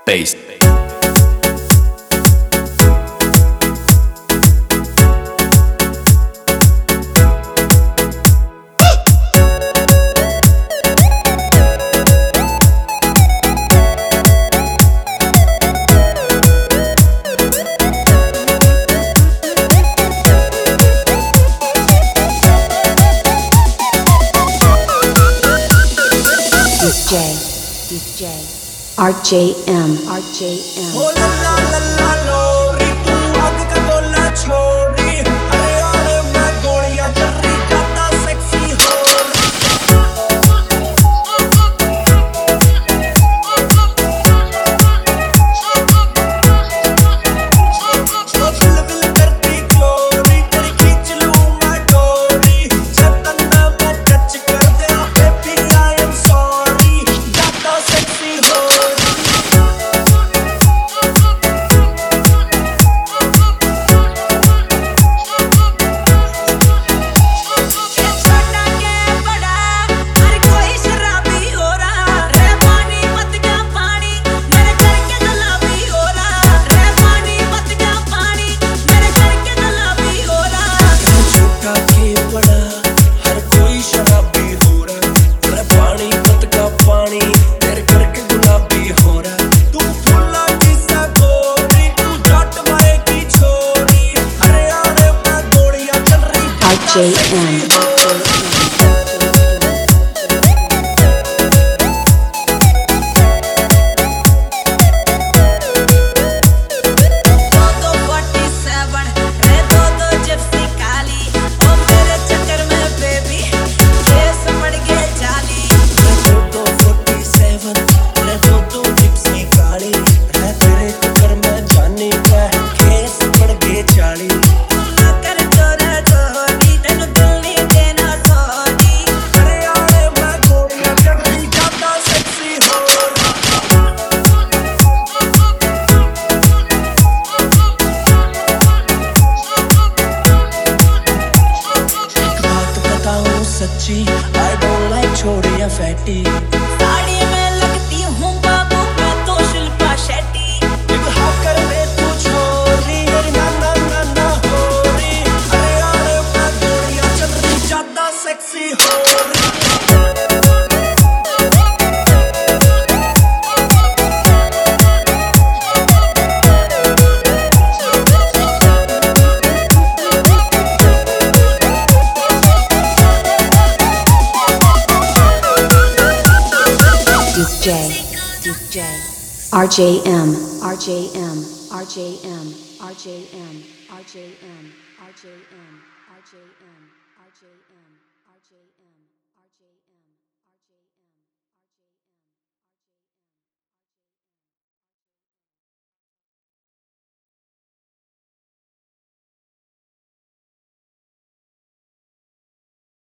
bass. DJ RJM RJM Oh la la la la लोरी तू आग का गोला छोड़ी अरे यार मैं गोलियां चल रही ज्यादा सेक्सी हो बिल बिल करती चोरी तेरी खींच लूं मैं डोरी जब तक मैं टच कर दिया बेबी आई एम सॉरी ज्यादा सेक्सी हो RJM सच्ची I don't like छोड़े या फैटी साड़ी में लगती हूँ बाबू मैं तो शिल्पा शेट्टी एक हाकर दे तू छोरी ना ना ना ना हो रही अरे यार मैं गोलियां चल रही ज्यादा सेक्सी हो रही DJ RJM RJM RJM RJM RJM RJM RJM RJM RJM RJM